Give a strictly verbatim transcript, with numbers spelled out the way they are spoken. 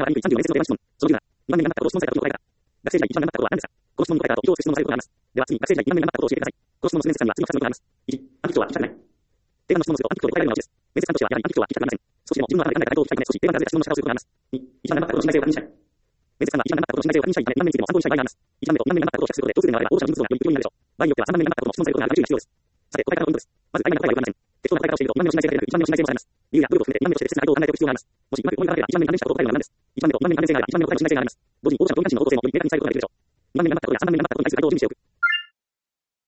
は アイキューさんじゅう の面接の質問。その理由が、にばんめに頑張ったことを質問されたことを答えた。学生時代一番頑張ったことは何ですか？この質問に答えた後、以上質問の最後があります。では次、学生時代一番頑張ったことを教えてください。この質問の面接官には次のふたつのことがあります。いち、アンケートは行きたくない。定番の質問をするとアンケートで答えられるのが私です。面接官としてはやはりアンケートは行きたくありません。少しでも自分の頭で考えた回答を聞きたいため、少し定番がずれた質問の仕方をすることがあります。に、一番頑張ったことの信頼性を確認したい。面接官が一番頑張ったことの信頼性を確認したいため、何名についても参考にしたい場合があります。一番目と二番目に頑張ったことを比較することで、共通点があれば、応募者の人数がより有利になるでしょう。場合によっては三番目に頑張ったことも質問されることがあるので注意が必要です。さて、答え方のポイントです。まず、曖昧な答えはよくありません。適当な答え方をしていると、二番目の信頼性が出る一番目の信頼性もされます。理由や努力を含めて二番目として適切な回答を考えておく必要があります。もし、うまく思い浮かべれば一番目に関連したことを答えるのが何です。一番目と二番目に関連性があれば、一番目の答えの信頼性があります。同時に応募者の同意関心の方向性もより明確にされることができるでしょう。二番目に頑張ったことや三番目に頑張ったことに対する回答を準備しておく。